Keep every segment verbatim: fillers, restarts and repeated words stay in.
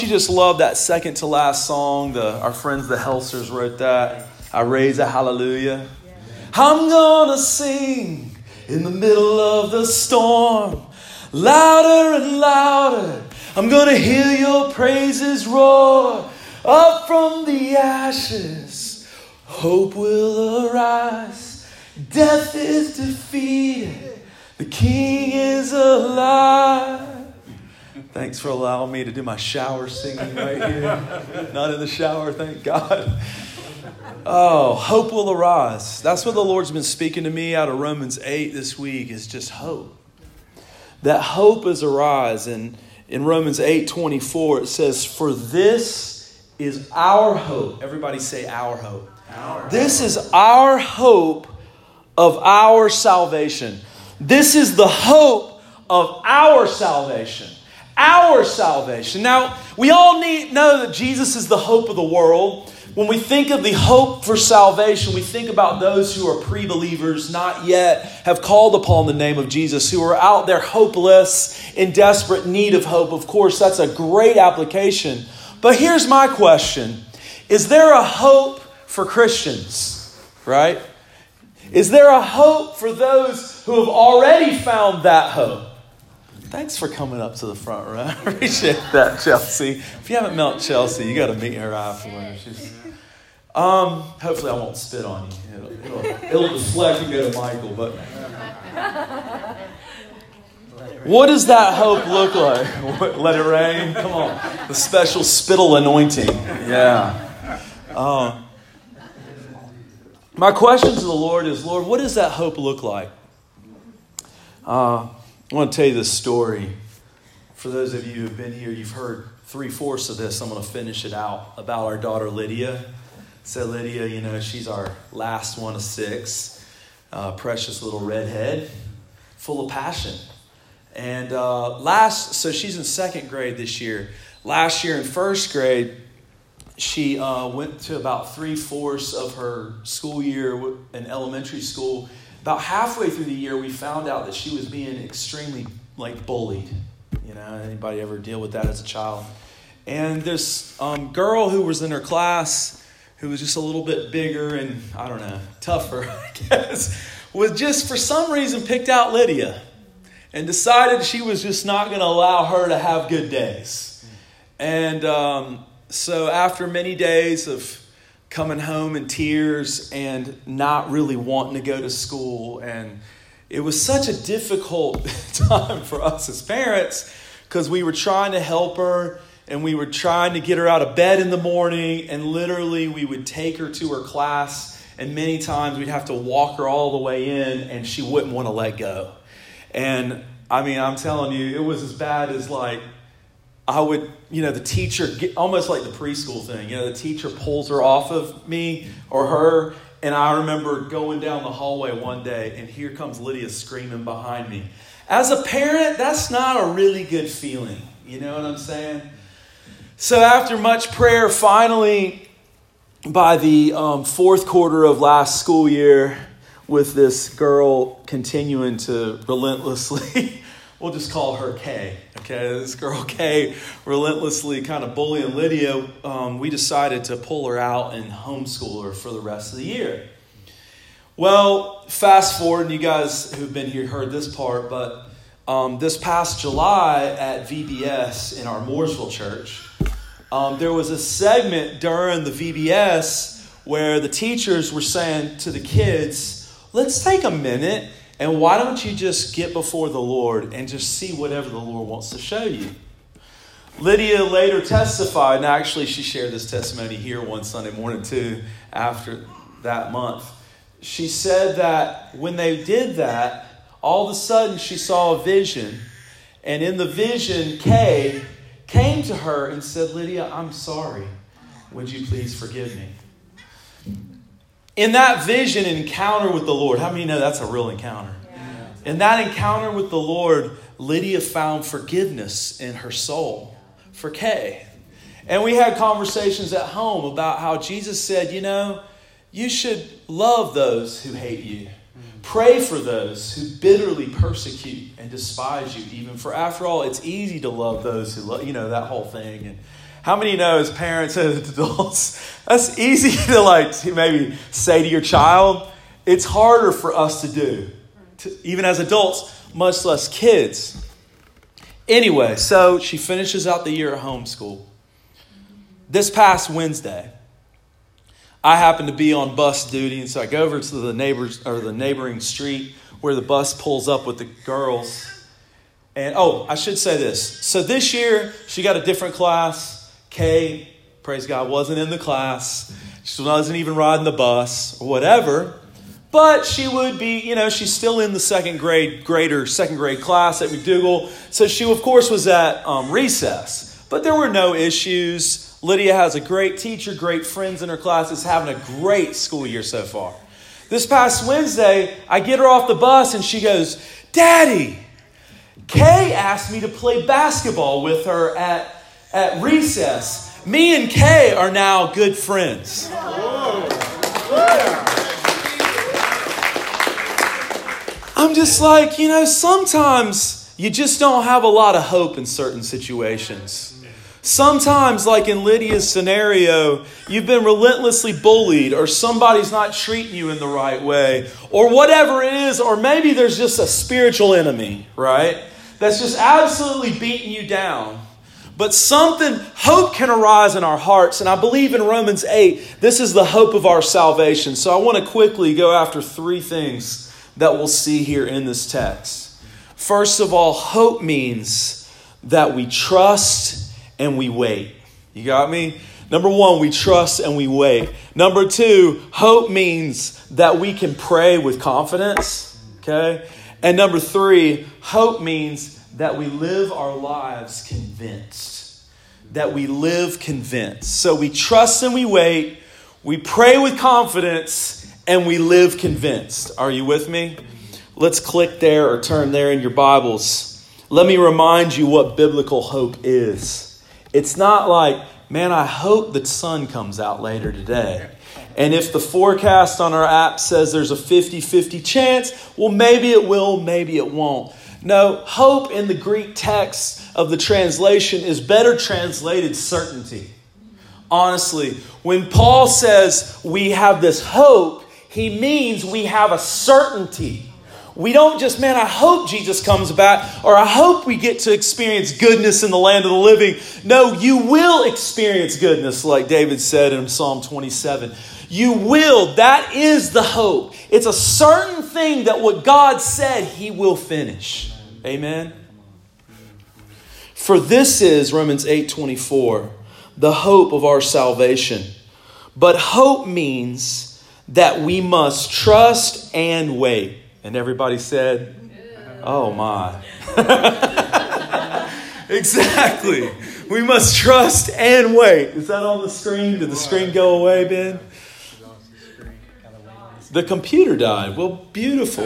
You just love that second to last song. The our friends the Helsers wrote that. I raise a hallelujah. I'm gonna sing in the middle of the storm, louder and louder. I'm gonna hear your praises roar up from the ashes. Hope will arise. Death is defeated. The King is alive. Thanks for allowing me to do my shower singing right here. Not in the shower, thank God. Oh, hope will arise. That's what the Lord's been speaking to me out of Romans eight this week, is just hope. That hope is arise. And in Romans eight twenty-four, it says, for this is our hope. Everybody say our hope. Our this hope. is our hope of our salvation. This is the hope of our salvation. Our salvation. Now, we all need know that Jesus is the hope of the world. When we think of the hope for salvation, we think about those who are pre-believers, not yet have called upon the name of Jesus, who are out there hopeless, in desperate need of hope. Of course, that's a great application. But here's my question. Is there a hope for Christians? Right? Is there a hope for those who have already found that hope? Thanks for coming up to the front row. I appreciate that, Chelsea. If you haven't met Chelsea, you got to meet her afterwards. She's, um, hopefully I won't spit on you. It'll, it'll, it'll deflect and go to Michael. But what does that hope look like? Let it rain? Come on. The special spittle anointing. Yeah. Um, my question to the Lord is, Lord, what does that hope look like? Uh, I want to tell you this story. For those of you who have been here, you've heard three-fourths of this. I'm going to finish it out about our daughter Lydia. So Lydia, you know, she's our last one of six. Uh, precious little redhead, full of passion. And uh, last, so she's in second grade this year. Last year in first grade, she uh, went to about three-fourths of her school year in elementary school. About halfway through the year, we found out that she was being extremely, like, bullied. You know, anybody ever deal with that as a child? And this um, girl who was in her class, who was just a little bit bigger and, I don't know, tougher, I guess, was just, for some reason, picked out Lydia and decided she was just not going to allow her to have good days. And um, so after many days of coming home in tears and not really wanting to go to school. And it was such a difficult time for us as parents because we were trying to help her and we were trying to get her out of bed in the morning. And literally we would take her to her class and many times we'd have to walk her all the way in and she wouldn't want to let go. And I mean, I'm telling you, it was as bad as like, I would, you know, the teacher, get, almost like the preschool thing, you know, the teacher pulls her off of me or her. And I remember going down the hallway one day and here comes Lydia screaming behind me. As a parent, that's not a really good feeling. You know what I'm saying? So after much prayer, finally, by the um, fourth quarter of last school year, with this girl continuing to relentlessly, we'll just call her Kay. Okay, this girl Kay relentlessly kind of bullying Lydia. Um, we decided to pull her out and homeschool her for the rest of the year. Well, fast forward, and you guys who've been here heard this part, but um, this past July at V B S in our Mooresville church, um, there was a segment during the V B S where the teachers were saying to the kids, let's take a minute and why don't you just get before the Lord and just see whatever the Lord wants to show you. Lydia later testified, and actually she shared this testimony here one Sunday morning too, after that month. She said that when they did that, all of a sudden she saw a vision. And in the vision, Kay came to her and said, Lydia, I'm sorry. Would you please forgive me? In that vision and encounter with the Lord, how many know that's a real encounter? Yeah. In that encounter with the Lord, Lydia found forgiveness in her soul for Kay. And we had conversations at home about how Jesus said, you know, you should love those who hate you. Pray for those who bitterly persecute and despise you even. For after all, it's easy to love those who love, you know, that whole thing. And How many know as parents and as adults, that's easy to like to maybe say to your child. It's harder for us to do, to, even as adults, much less kids. Anyway, so she finishes out the year at homeschool. This past Wednesday, I happened to be on bus duty, and so I go over to the neighbors or the neighboring street where the bus pulls up with the girls. And oh, I should say this. So this year, she got a different class. Kay, praise God, wasn't in the class. She wasn't even riding the bus or whatever. But she would be, you know, she's still in the second grade, grader, second grade class at McDougall. So she, of course, was at um, recess. But there were no issues. Lydia has a great teacher, great friends in her class, is having a great school year so far. This past Wednesday, I get her off the bus and she goes, Daddy, Kay asked me to play basketball with her at, at recess. Me and Kay are now good friends. I'm just like, you know, sometimes you just don't have a lot of hope in certain situations. Sometimes, like in Lydia's scenario, you've been relentlessly bullied, or somebody's not treating you in the right way, or whatever it is, or maybe there's just a spiritual enemy, right? That's just absolutely beating you down. But something, hope can arise in our hearts. And I believe in Romans eight, this is the hope of our salvation. So I want to quickly go after three things that we'll see here in this text. First of all, hope means that we trust and we wait. You got me? Number one, we trust and we wait. Number two, hope means that we can pray with confidence. Okay? And number three, hope means that we live our lives convinced. That we live convinced. So we trust and we wait. We pray with confidence and we live convinced. Are you with me? Let's click there or turn there in your Bibles. Let me remind you what biblical hope is. It's not like, man, I hope the sun comes out later today. And if the forecast on our app says there's a fifty-fifty chance, well, maybe it will, maybe it won't. No, hope in the Greek text of the translation is better translated certainty. Honestly, when Paul says we have this hope, he means we have a certainty. We don't just, man, I hope Jesus comes back, or I hope we get to experience goodness in the land of the living. No, you will experience goodness, like David said in Psalm twenty-seven. You will. That is the hope. It's a certain thing that what God said he will finish. Amen. For this is, Romans eight twenty-four, the hope of our salvation. But hope means that we must trust and wait. And everybody said, oh my. Exactly. We must trust and wait. Is that on the screen? Did the screen go away, Ben? The computer died. Well, beautiful.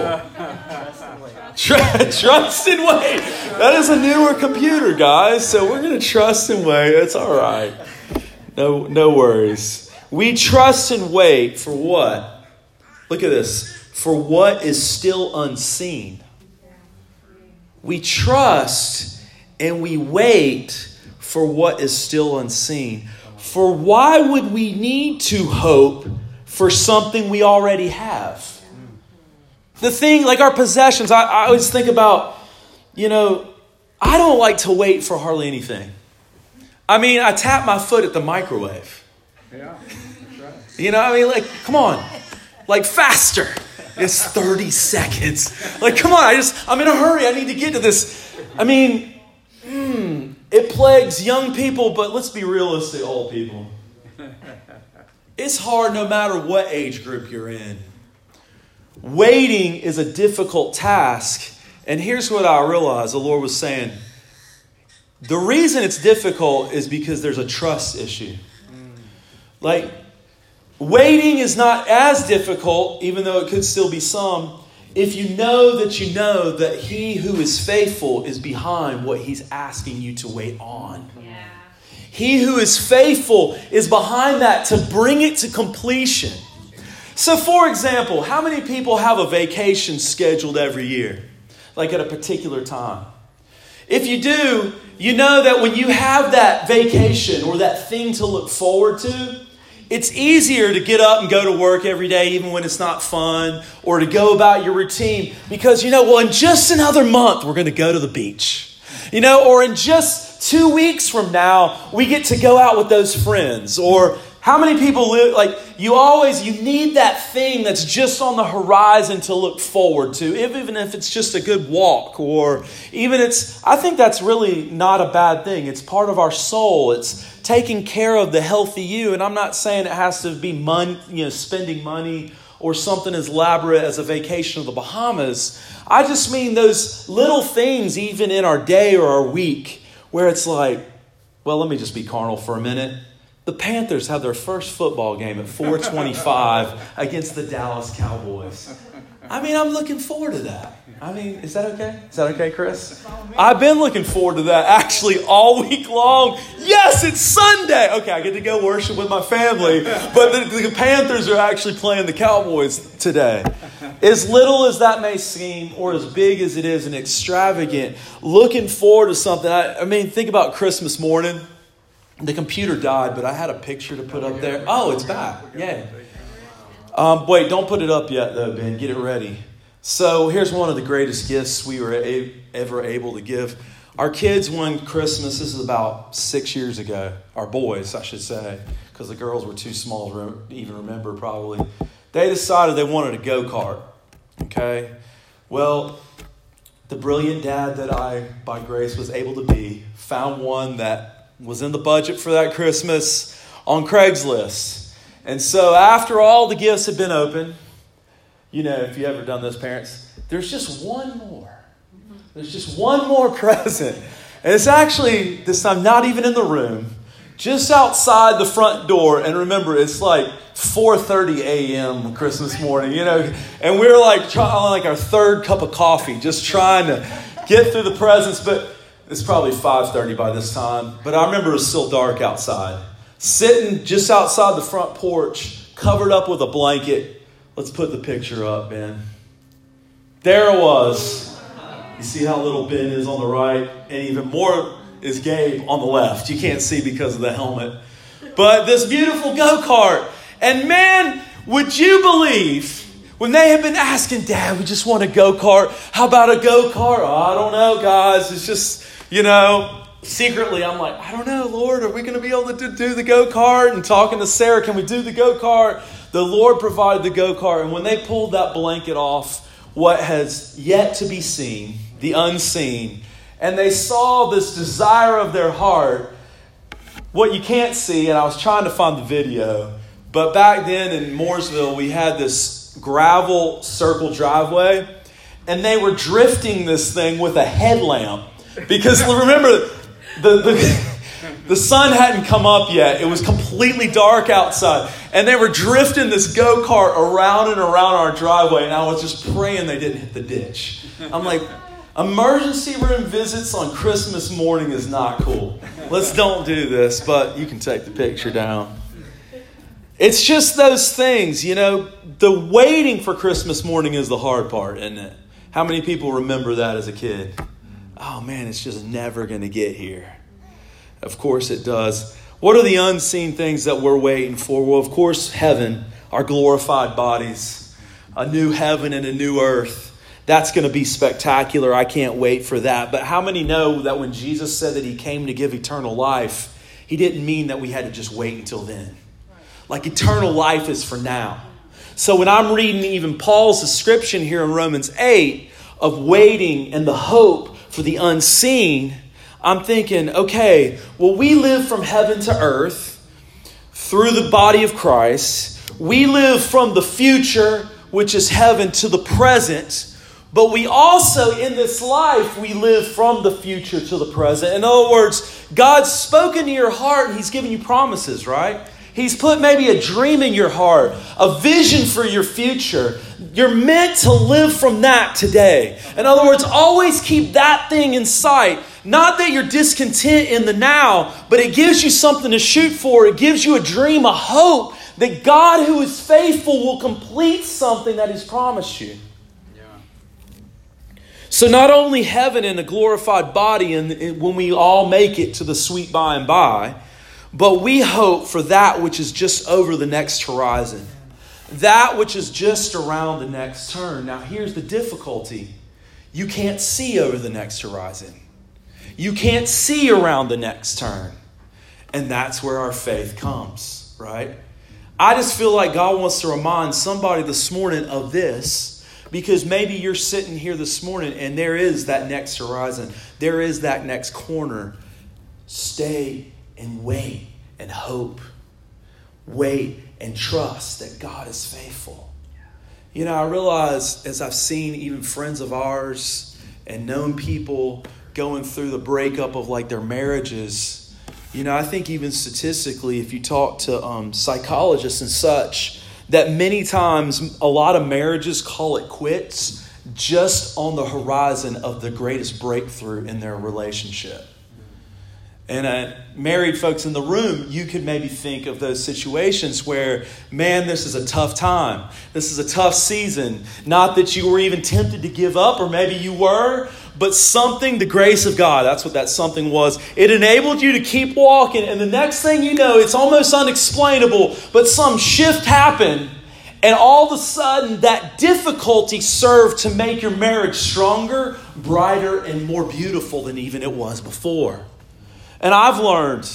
Trust and wait. That is a newer computer, guys. So we're going to trust and wait. It's all right. No, no worries. We trust and wait for what? Look at this. For what is still unseen. We trust and we wait for what is still unseen. For why would we need to hope for something we already have? The thing, like our possessions, I, I always think about, you know, I don't like to wait for hardly anything. I mean, I tap my foot at the microwave. Yeah, that's right. You know, I mean, like, come on, like faster. It's thirty seconds. Like, come on, I just, I'm in a hurry. I need to get to this. I mean, mm, it plagues young people, but let's be realistic, old people. It's hard no matter what age group you're in. Waiting is a difficult task. And here's what I realized the Lord was saying. The reason it's difficult is because there's a trust issue. Like, waiting is not as difficult, even though it could still be some, if you know that you know that he who is faithful is behind what he's asking you to wait on. Yeah. He who is faithful is behind that to bring it to completion. So, for example, how many people have a vacation scheduled every year? Like at a particular time? If you do, you know that when you have that vacation or that thing to look forward to, it's easier to get up and go to work every day, even when it's not fun, or to go about your routine. Because, you know, well, in just another month, we're going to go to the beach. You know, or in just two weeks from now, we get to go out with those friends. Or how many people live, like, you always, you need that thing that's just on the horizon to look forward to, even if it's just a good walk, or even it's, I think that's really not a bad thing. It's part of our soul. It's taking care of the healthy you. And I'm not saying it has to be money, you know, spending money or something as elaborate as a vacation to the Bahamas. I just mean those little things, even in our day or our week, where it's like, well, let me just be carnal for a minute. The Panthers have their first football game at four twenty-five against the Dallas Cowboys. I mean, I'm looking forward to that. I mean, is that okay? Is that okay, Chris? I've been looking forward to that actually all week long. Yes, it's Sunday. Okay, I get to go worship with my family. But the, the Panthers are actually playing the Cowboys today. As little as that may seem, or as big as it is and extravagant, looking forward to something. I, I mean, think about Christmas morning. The computer died, but I had a picture to put up there. Oh, it's back. Yay. Um, wait, don't put it up yet, though, Ben. Get it ready. So here's one of the greatest gifts we were a- ever able to give. Our kids, one Christmas, this is about six years ago. Our boys, I should say, because the girls were too small to re- even remember probably. They decided they wanted a go-kart. Okay? Well, the brilliant dad that I, by grace, was able to be, found one that was in the budget for that Christmas on Craigslist. And so after all the gifts had been opened, you know, if you ever done this, parents, there's just one more. There's just one more present. And it's actually, this time, not even in the room, just outside the front door. And remember, it's like four thirty a.m. Christmas morning, you know, and we're like trying like our third cup of coffee, just trying to get through the presents. But it's probably five thirty by this time. But I remember it was still dark outside. Sitting just outside the front porch, covered up with a blanket. Let's put the picture up, Ben. There it was. You see how little Ben is on the right? And even more is Gabe on the left. You can't see because of the helmet. But this beautiful go-kart. And man, would you believe when they have been asking, Dad, we just want a go-kart. How about a go-kart? Oh, I don't know, guys. It's just, you know, secretly I'm like, I don't know, Lord. Are we going to be able to do the go-kart? And talking to Sarah, can we do the go-kart? The Lord provided the go-kart. And when they pulled that blanket off, what has yet to be seen, the unseen, and they saw this desire of their heart, what you can't see, and I was trying to find the video, but back then in Mooresville, we had this gravel circle driveway, and they were drifting this thing with a headlamp. Because remember, the, the, the sun hadn't come up yet. It was completely dark outside. And they were drifting this go-kart around and around our driveway, and I was just praying they didn't hit the ditch. I'm like, emergency room visits on Christmas morning is not cool. Let's don't do this, but you can take the picture down. It's just those things, you know, the waiting for Christmas morning is the hard part, isn't it? How many people remember that as a kid? Oh man, it's just never going to get here. Of course it does. What are the unseen things that we're waiting for? Well, of course, heaven, our glorified bodies, a new heaven and a new earth. That's going to be spectacular. I can't wait for that. But how many know that when Jesus said that he came to give eternal life, he didn't mean that we had to just wait until then. Like eternal life is for now. So when I'm reading even Paul's description here in Romans eight of waiting and the hope for the unseen, I'm thinking, okay, well, we live from heaven to earth through the body of Christ. We live from the future, which is heaven, to the present. But we also, in this life, we live from the future to the present. In other words, God's spoken to your heart and he's given you promises, right? He's put maybe a dream in your heart, a vision for your future. You're meant to live from that today. In other words, always keep that thing in sight. Not that you're discontent in the now, but it gives you something to shoot for. It gives you a dream, a hope that God who is faithful will complete something that he's promised you. Yeah. So not only heaven and a glorified body and, and when we all make it to the sweet by and by, but we hope for that which is just over the next horizon. That which is just around the next turn. Now here's the difficulty. You can't see over the next horizon. You can't see around the next turn. And that's where our faith comes, right? I just feel like God wants to remind somebody this morning of this, because maybe you're sitting here this morning and there is that next horizon. There is that next corner. Stay and wait and hope. Wait and trust that God is faithful. You know, I realize as I've seen even friends of ours and known people going through the breakup of like their marriages, you know, I think even statistically, if you talk to um, psychologists and such, that many times a lot of marriages call it quits just on the horizon of the greatest breakthrough in their relationship. And uh, married folks in the room, you could maybe think of those situations where, man, this is a tough time. This is a tough season. Not that you were even tempted to give up, or maybe you were, but something, the grace of God, that's what that something was. It enabled you to keep walking. And the next thing you know, it's almost unexplainable, but some shift happened. And all of a sudden, that difficulty served to make your marriage stronger, brighter, and more beautiful than even it was before. And I've learned,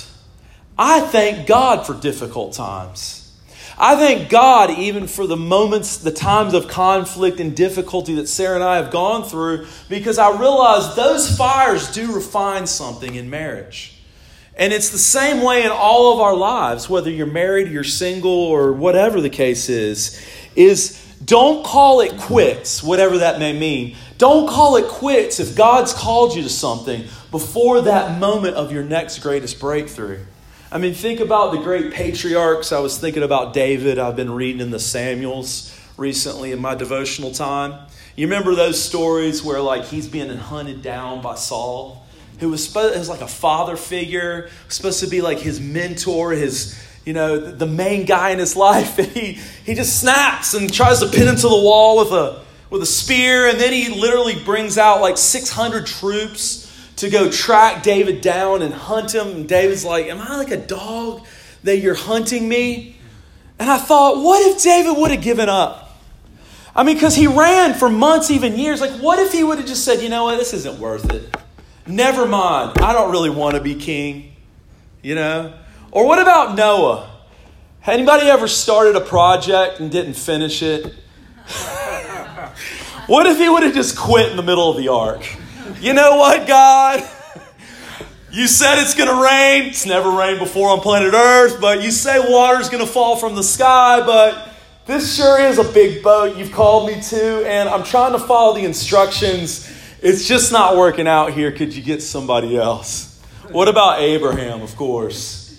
I thank God for difficult times. I thank God even for the moments, the times of conflict and difficulty that Sarah and I have gone through, because I realize those fires do refine something in marriage. And it's the same way in all of our lives, whether you're married, you're single, or whatever the case is, is don't call it quits, whatever that may mean. Don't call it quits if God's called you to something before that moment of your next greatest breakthrough. I mean, think about the great patriarchs. I was thinking about David. I've been reading in the Samuels recently in my devotional time. You remember those stories where like he's being hunted down by Saul, who was supposed as like a father figure, supposed to be like his mentor, his, you know, the main guy in his life. And he he just snaps and tries to pin him to the wall with a with a spear, and then he literally brings out like six hundred troops to go track David down and hunt him. And David's like, am I like a dog that you're hunting me? And I thought, what if David would have given up? I mean, because he ran for months, even years. Like, what if he would have just said, you know what, this isn't worth it. Never mind. I don't really want to be king. You know? Or what about Noah? Anybody ever started a project and didn't finish it? What if he would have just quit in the middle of the ark? You know what, God? You said it's going to rain. It's never rained before on planet Earth, but you say water's going to fall from the sky, but this sure is a big boat you've called me to, and I'm trying to follow the instructions. It's just not working out here. Could you get somebody else? What about Abraham, of course?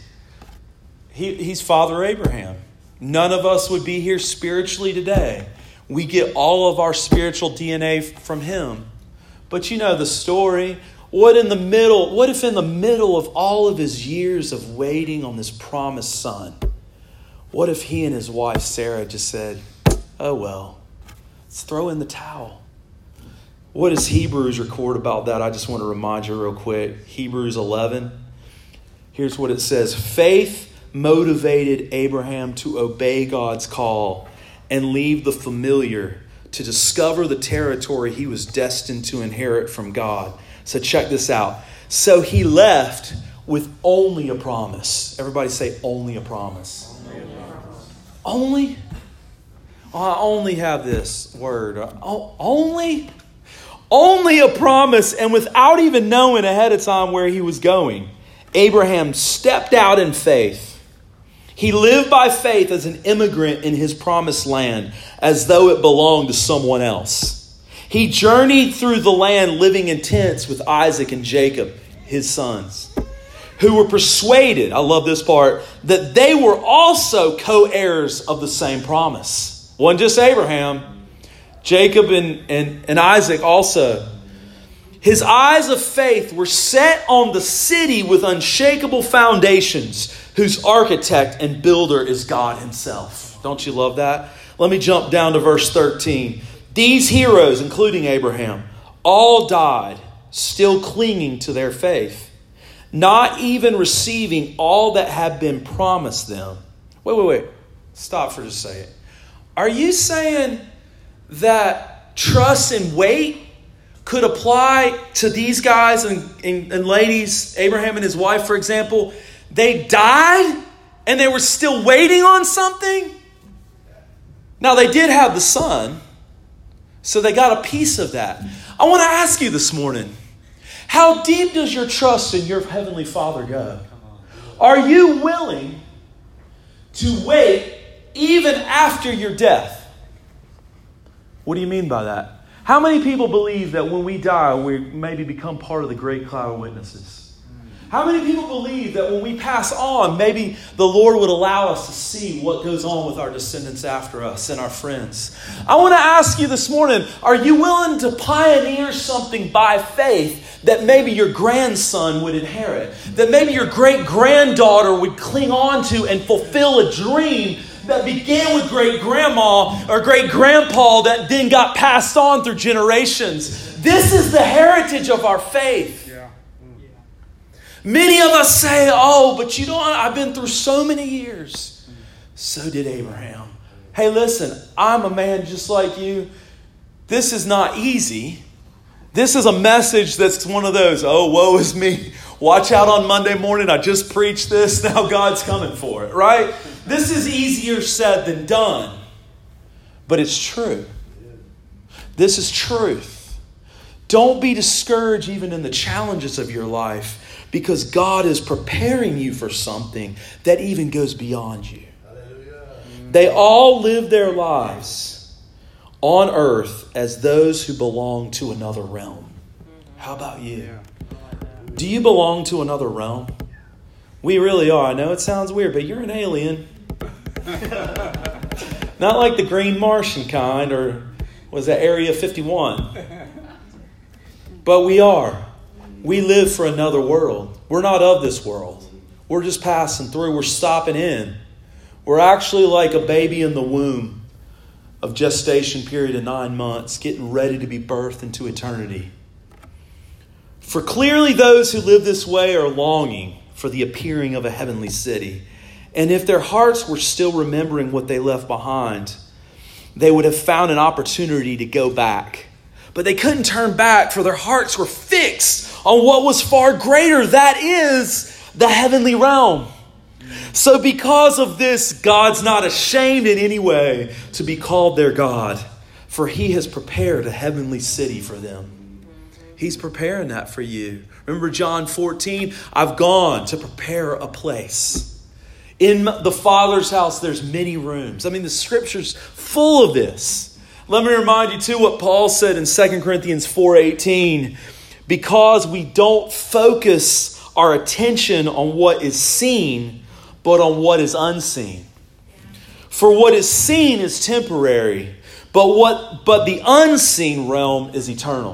He, he's Father Abraham. None of us would be here spiritually today. We get all of our spiritual D N A from him. But you know the story. What in the middle, what if in the middle of all of his years of waiting on this promised son, what if he and his wife Sarah just said, oh well, let's throw in the towel? What does Hebrews record about that? I just want to remind you real quick. Hebrews eleven. Here's what it says. Faith motivated Abraham to obey God's call and leave the familiar to discover the territory he was destined to inherit from God. So check this out. So he left with only a promise. Everybody say only a promise. Only? A promise. Only? Oh, I only have this word. Oh, only? Only a promise. And without even knowing ahead of time where he was going, Abraham stepped out in faith. He lived by faith as an immigrant in his promised land, as though it belonged to someone else. He journeyed through the land living in tents with Isaac and Jacob, his sons, who were persuaded, I love this part, that they were also co-heirs of the same promise. It wasn't just Abraham, Jacob and, and, and Isaac also. His eyes of faith were set on the city with unshakable foundations, whose architect and builder is God himself. Don't you love that? Let me jump down to verse thirteen. These heroes, including Abraham, all died, still clinging to their faith, not even receiving all that had been promised them. Wait, wait, wait. Stop for just a second. Are you saying that trust and wait could apply to these guys and, and, and ladies, Abraham and his wife, for example? They died and they were still waiting on something? Now, they did have the son, so they got a piece of that. I want to ask you this morning, how deep does your trust in your Heavenly Father go? Are you willing to wait even after your death? What do you mean by that? How many people believe that when we die, we maybe become part of the great cloud of witnesses? How many people believe that when we pass on, maybe the Lord would allow us to see what goes on with our descendants after us and our friends? I want to ask you this morning, are you willing to pioneer something by faith that maybe your grandson would inherit? That maybe your great-granddaughter would cling on to and fulfill a dream that began with great-grandma or great-grandpa that then got passed on through generations? This is the heritage of our faith. Many of us say, oh, but you know, I've been through so many years. So did Abraham. Hey, listen, I'm a man just like you. This is not easy. This is a message that's one of those, oh, woe is me. Watch out on Monday morning. I just preached this. Now God's coming for it, right? This is easier said than done. But it's true. This is truth. Don't be discouraged even in the challenges of your life, because God is preparing you for something that even goes beyond you. Hallelujah. They all live their lives on earth as those who belong to another realm. How about you? Do you belong to another realm? We really are. I know it sounds weird, but you're an alien. Not like the Green Martian kind, or was that Area fifty-one? But we are. We live for another world. We're not of this world. We're just passing through. We're stopping in. We're actually like a baby in the womb of gestation period of nine months, getting ready to be birthed into eternity. For clearly those who live this way are longing for the appearing of a heavenly city. And if their hearts were still remembering what they left behind, they would have found an opportunity to go back. But they couldn't turn back, for their hearts were fixed on what was far greater. That is the heavenly realm. So because of this, God's not ashamed in any way to be called their God, for He has prepared a heavenly city for them. He's preparing that for you. Remember John fourteen? I've gone to prepare a place. In the Father's house, there's many rooms. I mean, the Scripture's full of this. Let me remind you too what Paul said in Second Corinthians four eighteen. Because we don't focus our attention on what is seen, but on what is unseen. For what is seen is temporary, but what but the unseen realm is eternal.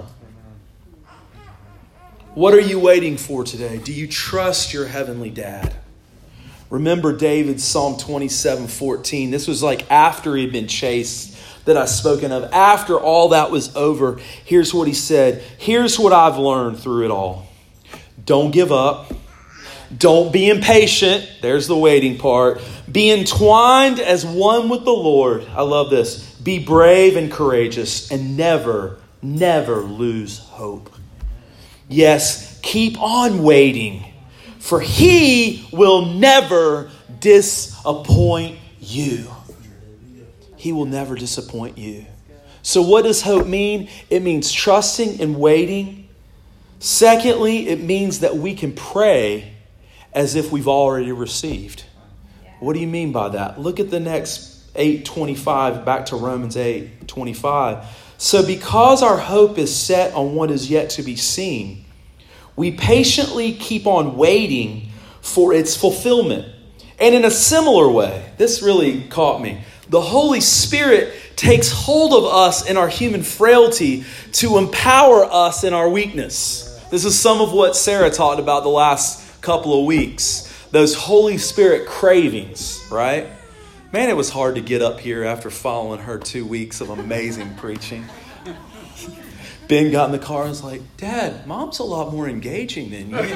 What are you waiting for today? Do you trust your heavenly dad? Remember David's Psalm twenty-seven fourteen. This was like after he'd been chased that I've spoken of. After all that was over, here's what he said. Here's what I've learned through it all. Don't give up. Don't be impatient. There's the waiting part. Be entwined as one with the Lord. I love this. Be brave and courageous, and never, never lose hope. Yes, keep on waiting, for He will never disappoint you. He will never disappoint you. So what does hope mean? It means trusting and waiting. Secondly, it means that we can pray as if we've already received. What do you mean by that? Look at the next eight twenty-five, back to Romans eight twenty-five. So because our hope is set on what is yet to be seen, we patiently keep on waiting for its fulfillment. And in a similar way, this really caught me. The Holy Spirit takes hold of us in our human frailty to empower us in our weakness. This is some of what Sarah talked about the last couple of weeks. Those Holy Spirit cravings, right? Man, it was hard to get up here after following her two weeks of amazing preaching. Ben got in the car and was like, Dad, Mom's a lot more engaging than you.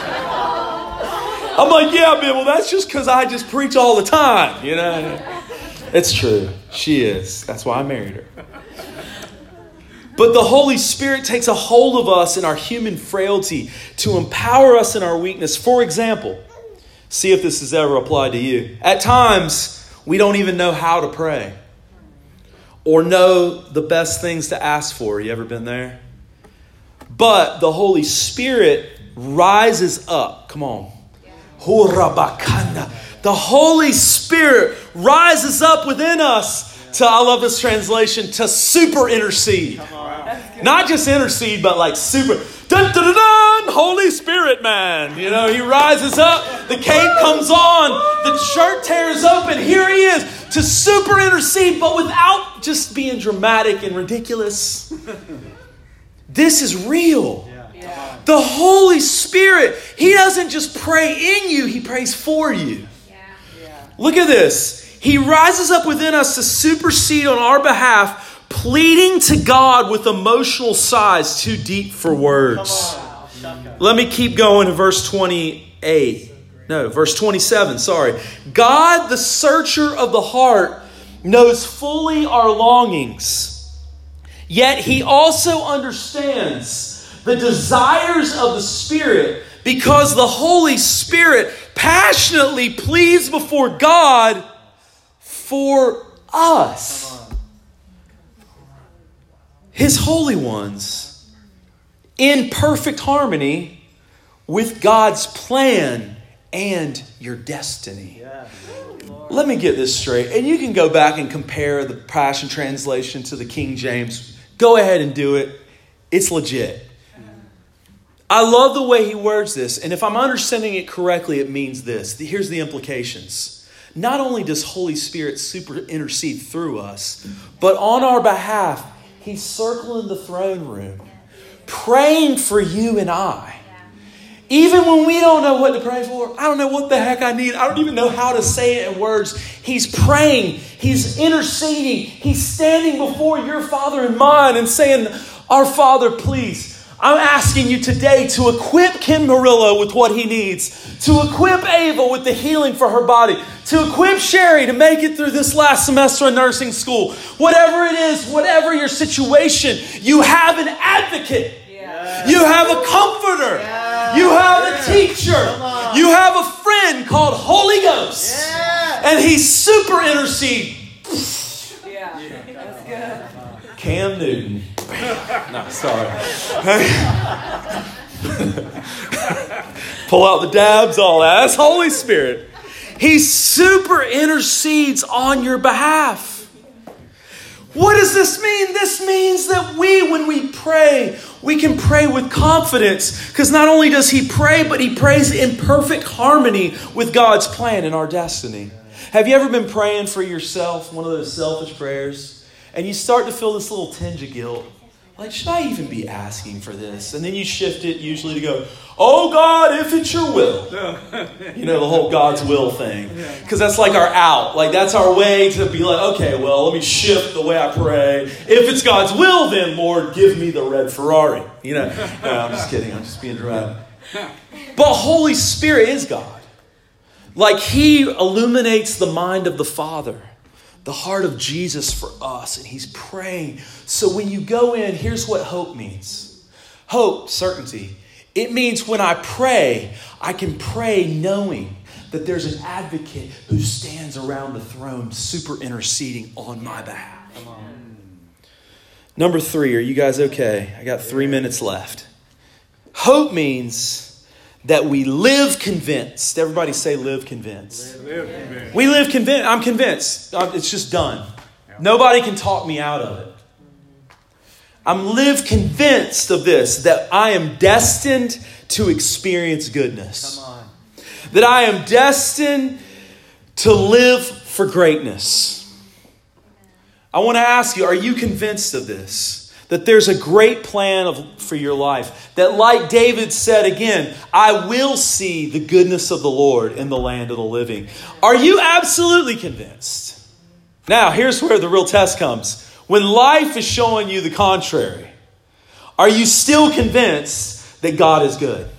I'm like, yeah, Ben, well, that's just because I just preach all the time, you know. It's true. She is. That's why I married her. But the Holy Spirit takes a hold of us in our human frailty to empower us in our weakness. For example, see if this has ever applied to you. At times, we don't even know how to pray or know the best things to ask for. You ever been there? But the Holy Spirit rises up. Come on. The Holy Spirit rises up within us to, I love this translation, to super intercede. Not just intercede, but like super. Dun, dun, dun, dun, Holy Spirit, man. You know, he rises up. The cape comes on. The shirt tears open. Here he is to super intercede, but without just being dramatic and ridiculous. This is real. Yeah. The Holy Spirit, he doesn't just pray in you, he prays for you. Yeah. Yeah. Look at this. He rises up within us to supersede on our behalf, pleading to God with emotional sighs too deep for words. Let me keep going to verse twenty-eight. No, verse twenty-seven, sorry. God, the searcher of the heart, knows fully our longings. Yet he also understands the desires of the Spirit, because the Holy Spirit passionately pleads before God for us. His holy ones, in perfect harmony with God's plan and your destiny. Yeah. Let me get this straight. And you can go back and compare the Passion Translation to the King James. Go ahead and do it. It's legit. I love the way he words this. And if I'm understanding it correctly, it means this. Here's the implications. Not only does Holy Spirit super intercede through us, but on our behalf, he's circling the throne room, praying for you and I. Even when we don't know what to pray for, I don't know what the heck I need. I don't even know how to say it in words. He's praying. He's interceding. He's standing before your Father and mine and saying, our Father, please, I'm asking you today to equip Ken Murillo with what he needs, to equip Ava with the healing for her body, to equip Sherry to make it through this last semester of nursing school. Whatever it is, whatever your situation, you have an advocate. Yeah. You have a comforter. Yeah. You have a teacher. You have a friend called Holy Ghost. Yeah. And he's super interceding. Yeah, that's good. Cam Newton. No, sorry. Pull out the dabs, all that. That's Holy Spirit. He super intercedes on your behalf. What does this mean? This means that we, when we pray, we can pray with confidence. Because not only does he pray, but he prays in perfect harmony with God's plan and our destiny. Have you ever been praying for yourself, one of those selfish prayers, and you start to feel this little tinge of guilt? Like, should I even be asking for this? And then you shift it usually to go, oh God, if it's your will. You know, the whole God's will thing. Because that's like our out. Like, that's our way to be like, okay, well, let me shift the way I pray. If it's God's will, then Lord, give me the red Ferrari. You know, no, I'm just kidding. I'm just being dramatic. But Holy Spirit is God. Like, he illuminates the mind of the Father, the heart of Jesus for us, and he's praying. So when you go in, here's what hope means. Hope, certainty. It means when I pray, I can pray knowing that there's an advocate who stands around the throne super interceding on my behalf. Come on. Number three, are you guys okay? I got three minutes left. Hope means that we live convinced. Everybody say live convinced. Live convinced. We live convinced. I'm convinced. It's just done. Nobody can talk me out of it. I'm live convinced of this, that I am destined to experience goodness. Come on. That I am destined to live for greatness. I want to ask you, are you convinced of this? That there's a great plan of, for your life. That like David said again, I will see the goodness of the Lord in the land of the living. Are you absolutely convinced? Now, here's where the real test comes. When life is showing you the contrary, Are you still convinced that God is good?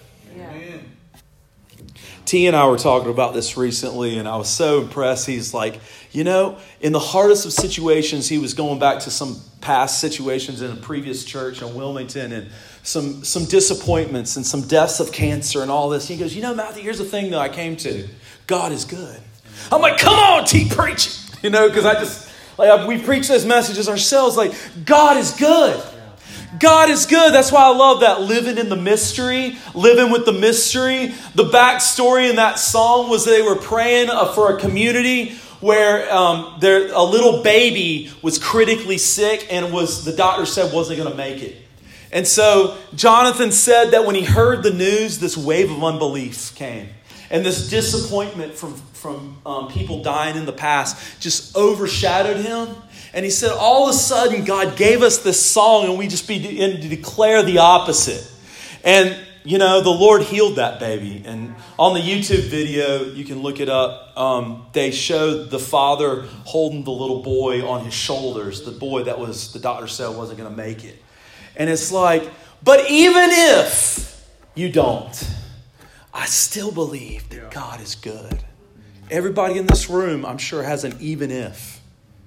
T and I were talking about this recently, and I was so impressed. He's like, you know, in the hardest of situations, he was going back to some past situations in a previous church in Wilmington and some, some disappointments and some deaths of cancer and all this. He goes, you know, Matthew, here's the thing that I came to. God is good. I'm like, come on, T, preach it. You know, because I just, like, we preach those messages ourselves, like, God is good. God is good. That's why I love that living in the mystery, living with the mystery. The backstory in that song was they were praying for a community where um, there a little baby was critically sick and was the doctor said wasn't going to make it. And so Jonathan said that when he heard the news, this wave of unbelief came. And this disappointment from, from um, people dying in the past just overshadowed him. And he said, all of a sudden, God gave us this song and we just began to declare the opposite. And, you know, the Lord healed that baby. And on the YouTube video, you can look it up. Um, they showed the father holding the little boy on his shoulders. The boy that was, the doctor said wasn't going to make it. And it's like, but even if you don't, I still believe that God is good. Everybody in this room, I'm sure, has an even if.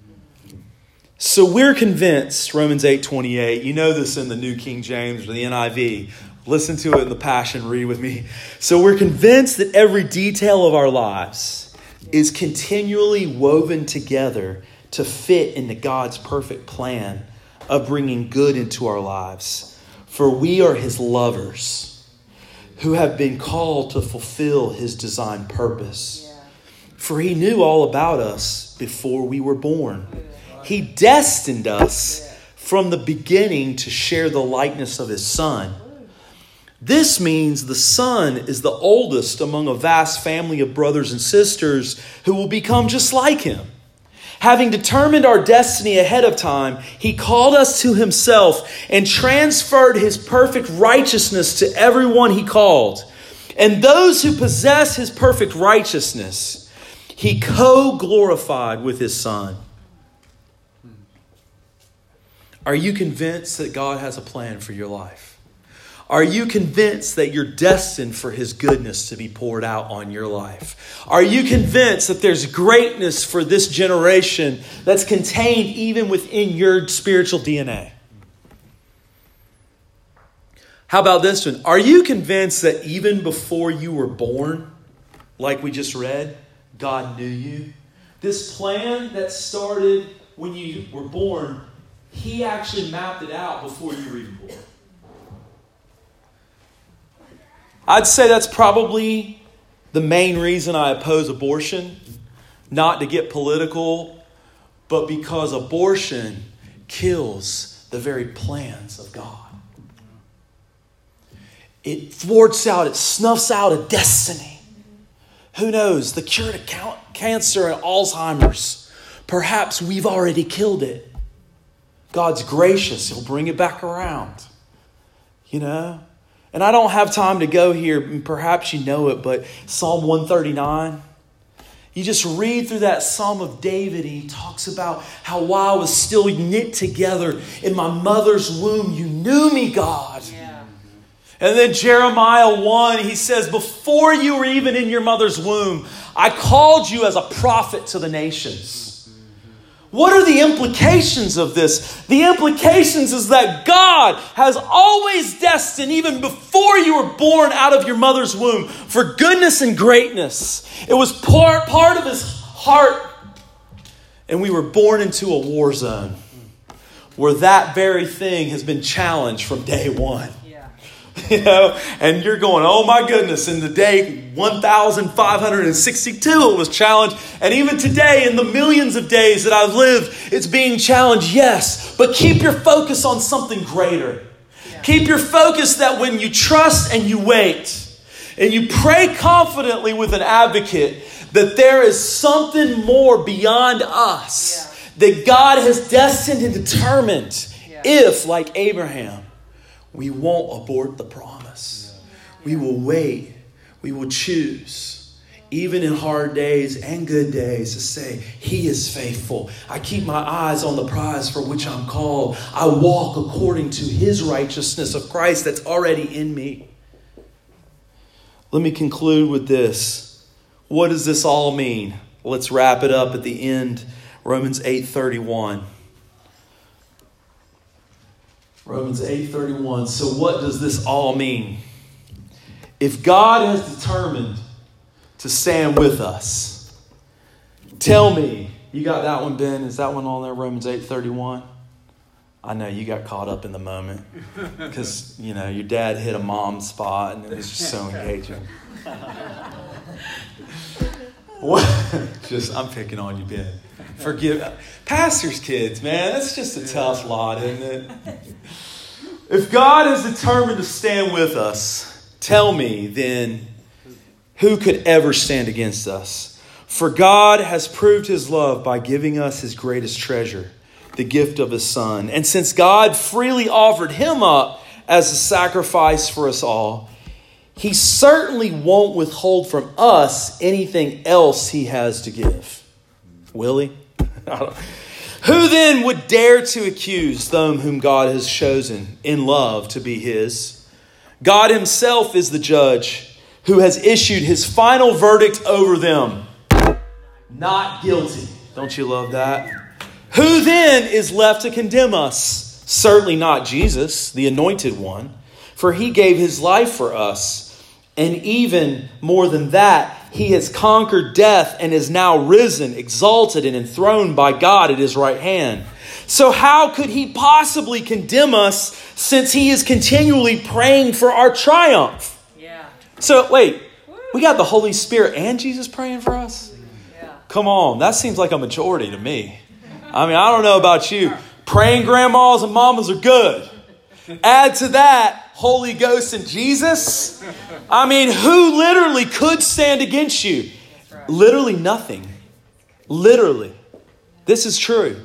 So we're convinced, Romans eight twenty-eight, you know this in the New King James or the N I V. Listen to it in the Passion, read with me. So we're convinced that every detail of our lives is continually woven together to fit into God's perfect plan of bringing good into our lives. For we are his lovers who have been called to fulfill his designed purpose. For he knew all about us before we were born. He destined us from the beginning to share the likeness of his Son. This means the Son is the oldest among a vast family of brothers and sisters who will become just like him. Having determined our destiny ahead of time, he called us to himself and transferred his perfect righteousness to everyone he called. And those who possess his perfect righteousness, he co-glorified with his Son. Are you convinced that God has a plan for your life? Are you convinced that you're destined for his goodness to be poured out on your life? Are you convinced that there's greatness for this generation that's contained even within your spiritual D N A? How about this one? Are you convinced that even before you were born, like we just read, God knew you? This plan that started when you were born, he actually mapped it out before you were even born. I'd say that's probably the main reason I oppose abortion. Not to get political, but because abortion kills the very plans of God. It thwarts out, it snuffs out a destiny. Who knows? The cure to cancer and Alzheimer's. Perhaps we've already killed it. God's gracious. He'll bring it back around. You know? And I don't have time to go here. Perhaps you know it, but Psalm one thirty-nine. You just read through that Psalm of David. He talks about how while I was still knit together in my mother's womb, you knew me, God. Yeah. And then Jeremiah one, he says, before you were even in your mother's womb, I called you as a prophet to the nations. What are the implications of this? The implications is that God has always destined, even before you were born out of your mother's womb, for goodness and greatness. It was part, part of his heart. And we were born into a war zone where that very thing has been challenged from day one. You know, and you're going, oh my goodness, in the day one thousand five hundred sixty-two it was challenged. And even today, in the millions of days that I've lived, it's being challenged, yes. But keep your focus on something greater. Yeah. Keep your focus that when you trust and you wait, and you pray confidently with an advocate, that there is something more beyond us. Yeah. That God has destined and determined. Yeah. If, like Abraham, we won't abort the promise. We will wait. We will choose. even in hard days and good days, to say, He is faithful. I keep my eyes on the prize for which I'm called. I walk according to His righteousness of Christ that's already in me. Let me conclude with this. What does this all mean? Let's wrap it up at the end. Romans eight thirty-one. Romans eight thirty-one. So what does this all mean? If God has determined to stand with us, tell me, you got that one, Ben? Is that one on there, Romans eight thirty-one? I know you got caught up in the moment because, you know, your dad hit a mom spot and it was just so engaging. What? Just, I'm picking on you, Ben. Forgive. Pastors' kids, man, that's just a tough lot, isn't it? If God is determined to stand with us, tell me then, who could ever stand against us? For God has proved His love by giving us His greatest treasure, the gift of His Son. And since God freely offered Him up as a sacrifice for us all, He certainly won't withhold from us anything else He has to give. Will He? Who then would dare to accuse them whom God has chosen in love to be His? God Himself is the judge who has issued His final verdict over them. Not guilty. Don't you love that? Who then is left to condemn us? Certainly not Jesus, the Anointed One, for He gave His life for us. And even more than that, He has conquered death and is now risen, exalted, and enthroned by God at His right hand. So how could He possibly condemn us since He is continually praying for our triumph? Yeah. So wait, we got the Holy Spirit and Jesus praying for us? Yeah. Come on, that seems like a majority to me. I mean, I don't know about you. Praying grandmas and mamas are good. Add to that Holy Ghost and Jesus. I mean, who literally could stand against you? Literally nothing. Literally. This is true.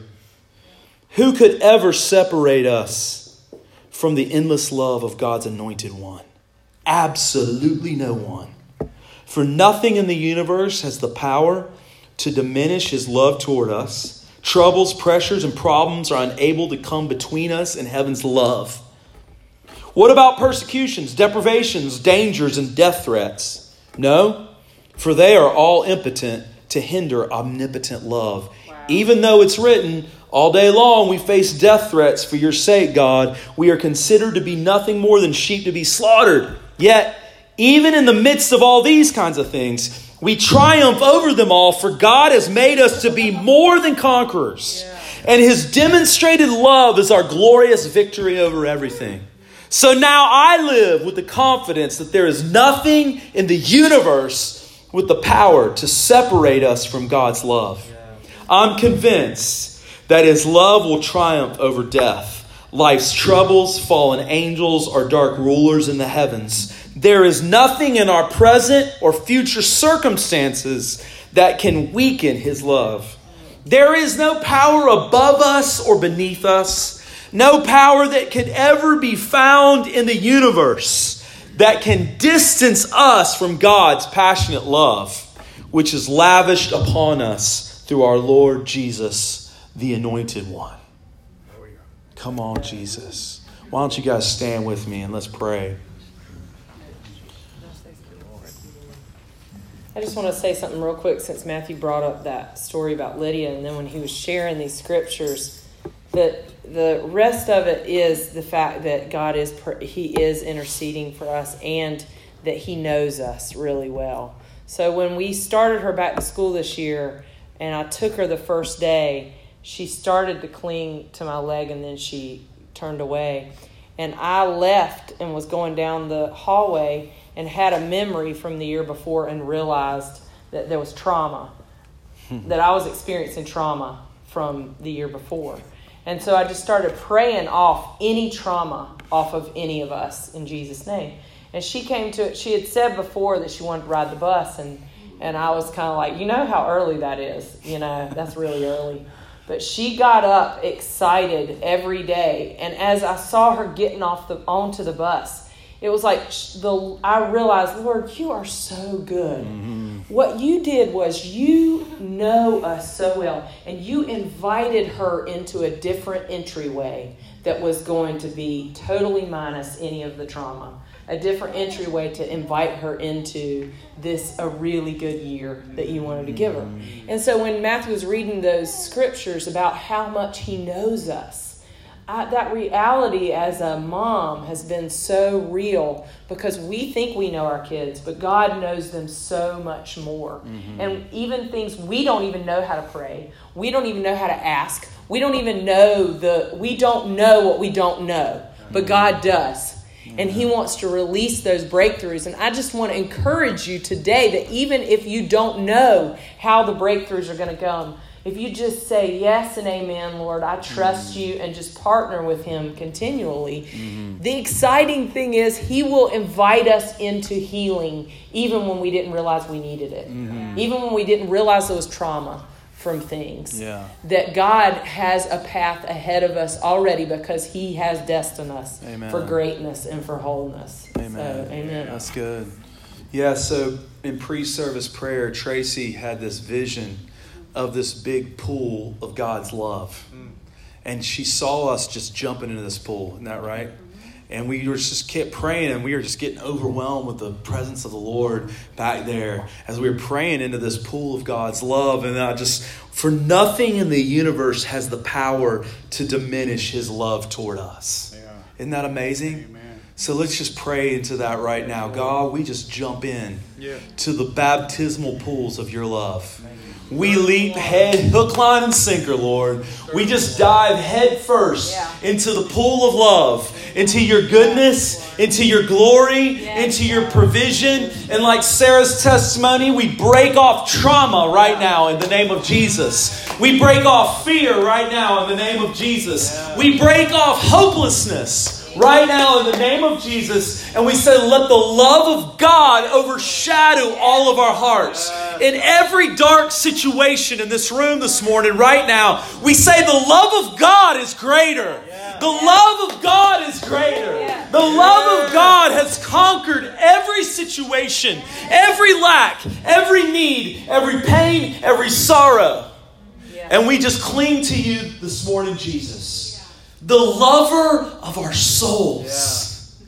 Who could ever separate us from the endless love of God's Anointed One? Absolutely no one. For nothing in the universe has the power to diminish His love toward us. Troubles, pressures, and problems are unable to come between us and heaven's love. What about persecutions, deprivations, dangers, and death threats? No, for they are all impotent to hinder omnipotent love. Wow. Even though it's written, all day long we face death threats for your sake, God. We are considered to be nothing more than sheep to be slaughtered. Yet, even in the midst of all these kinds of things, we triumph over them all, for God has made us to be more than conquerors. Yeah. And His demonstrated love is our glorious victory over everything. So now I live with the confidence that there is nothing in the universe with the power to separate us from God's love. Yeah. I'm convinced that His love will triumph over death, life's troubles, fallen angels, or dark rulers in the heavens. There is nothing in our present or future circumstances that can weaken His love. There is no power above us or beneath us. No power that could ever be found in the universe that can distance us from God's passionate love, which is lavished upon us through our Lord Jesus, the Anointed One. Come on, Jesus. Why don't you guys stand with me and let's pray. I just want to say something real quick since Matthew brought up that story about Lydia, and then when he was sharing these scriptures, that the rest of it is the fact that God is He is interceding for us and that He knows us really well. So when we started her back to school this year and I took her the first day, she started to cling to my leg and then she turned away. And I left and was going down the hallway and had a memory from the year before and realized that there was trauma, that I was experiencing trauma from the year before. And so I just started praying off any trauma off of any of us in Jesus' name. And she came to it. She had said before that she wanted to ride the bus. And, and I was kind of like, you know how early that is. You know, that's really early. But she got up excited every day. And as I saw her getting off the onto the bus, it was like the I realized, Lord, you are so good. Mm-hmm. What you did was you know us so well, and you invited her into a different entryway that was going to be totally minus any of the trauma. A different entryway to invite her into this a really good year that you wanted to give her. And so when Matthew was reading those scriptures about how much he knows us, I, that reality as a mom has been so real, because we think we know our kids, but God knows them so much more. Mm-hmm. And even things we don't even know how to pray. We don't even know how to ask. We don't even know the, we don't know what we don't know, but God does. And he wants to release those breakthroughs. And I just want to encourage you today that even if you don't know how the breakthroughs are going to come, if you just say yes and amen, Lord, I trust mm-hmm. you, and just partner with him continually. Mm-hmm. The exciting thing is he will invite us into healing even when we didn't realize we needed it. Mm-hmm. Even when we didn't realize there was trauma from things. Yeah. That God has a path ahead of us already, because he has destined us amen. For greatness and for wholeness. Amen. So, amen. That's good. Yeah, so in pre-service prayer, Tracy had this vision of this big pool of God's love. Mm. And she saw us just jumping into this pool. Isn't that right? And we were just kept praying, and we were just getting overwhelmed with the presence of the Lord back there as we were praying into this pool of God's love. And I just, for nothing in the universe has the power to diminish his love toward us. Yeah. Isn't that amazing? Amen. So let's just pray into that right now. God, we just jump in yeah. to the baptismal pools of your love. We leap head, hook, line, and sinker, Lord. We just dive head first yeah. into the pool of love, into your goodness, into your glory, into your provision. And like Sarah's testimony, we break off trauma right now in the name of Jesus. We break off fear right now in the name of Jesus. We break off hopelessness right now in the name of Jesus. And we say, let the love of God overshadow all of our hearts. In every dark situation in this room this morning, right now, we say the love of God is greater. The love of God is greater. The love of God has conquered every situation, every lack, every need, every pain, every sorrow. And we just cling to you this morning, Jesus. The lover of our souls.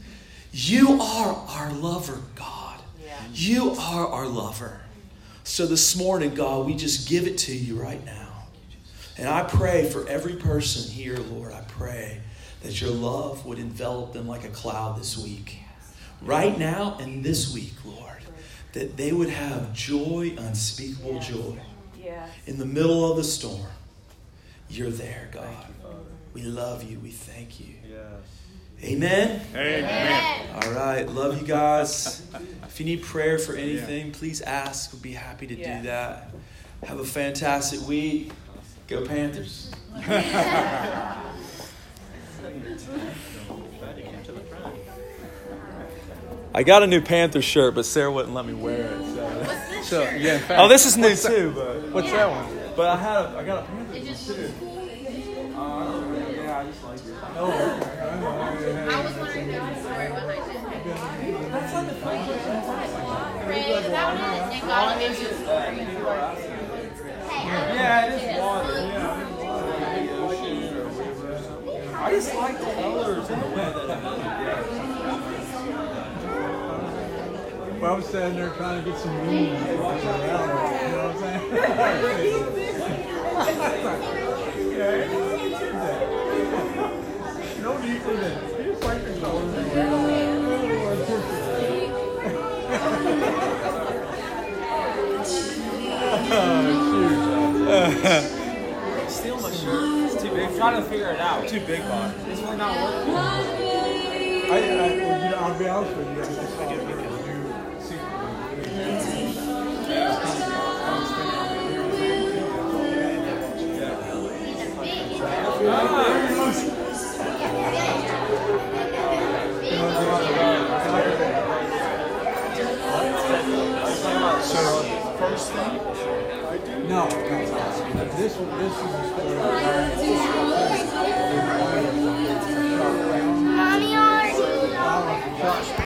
You are our lover, God. You are our lover. So this morning, God, we just give it to you right now. And I pray for every person here, Lord, I pray that your love would envelop them like a cloud this week. Right now and this week, Lord, that they would have joy, unspeakable joy. In the middle of the storm, you're there, God. We love you. We thank you. Amen? Amen. All right. Love you guys. If you need prayer for anything, please ask. We'll be happy to yeah. do that. Have a fantastic week. Go Panthers. I got a new Panther shirt, but Sarah wouldn't let me wear it. So, so yeah. In fact, oh, this is new too. But what's that one? But I had a, I got a Panther too. Uh, yeah, I just like it. Oh, okay. I was wondering if there was a story behind it. That's not the funny Pray about it, and God will give you a story. Yeah, it is water. Yeah, I just like the colors and the way that it is. Well, I was standing there trying to get some room. You know what I'm saying? Yeah, no need for that. You just like the colors. Oh, shoot. Steal my shirt. It's too big. I'm trying to figure it out. Too big, Bob. This one not working. I, I, you know, I'll be honest with you. I just thought it was So, first thing? No, no. This one, this is a story. Mommy, are